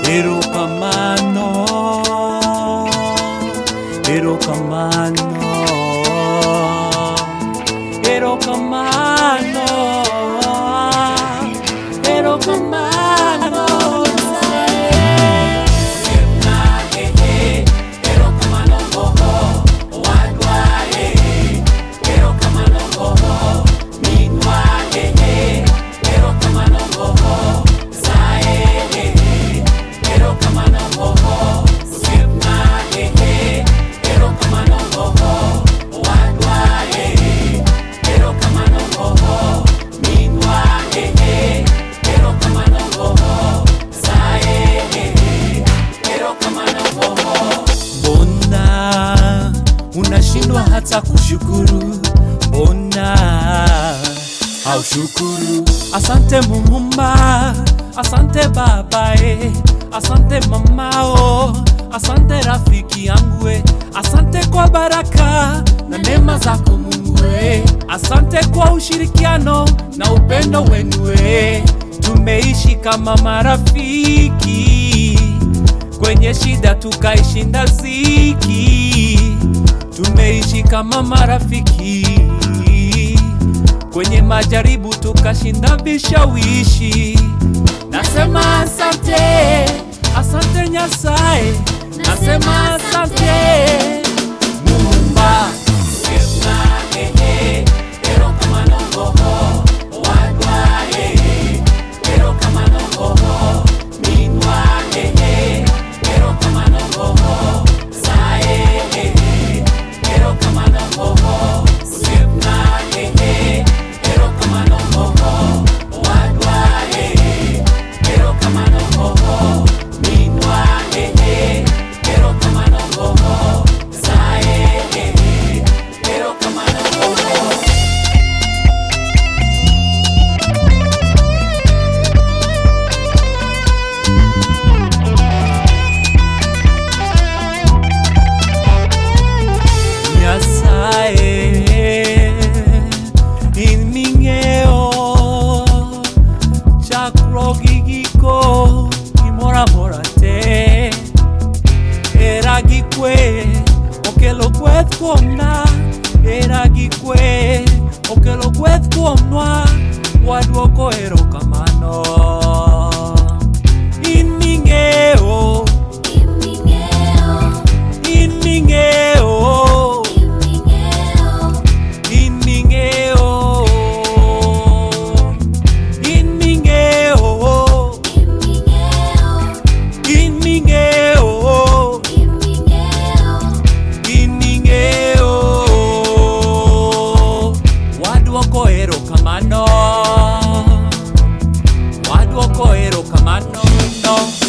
erokamano, erokamano, erokamano, erokamano. Unashindwa hata kushukuru, mbona haushukuru? Asante Muumba, asante Baba, asante Mamao, asante rafiki yangu, asante kwa baraka na neema zako Mungu, asante kwa ushirikiano na upendo wenu, tumeishi kama marafiki, kwenye shida tukaishinda ziki. Tumeishi kama marafiki, kwenye majaribu tukashinda vishawishi. Nasema asante, asante Nyasaye, nasema asante Muumba. Giko kimora mora te era gikwe okelo kweth kuomna, era gikwe okelo kweth kuomnwa, waduoko erokamano. In ming'eyo, in ming'eyo, in ming'eyo, in ming'eyo, waduoko erokamano, waduoko erokamano no.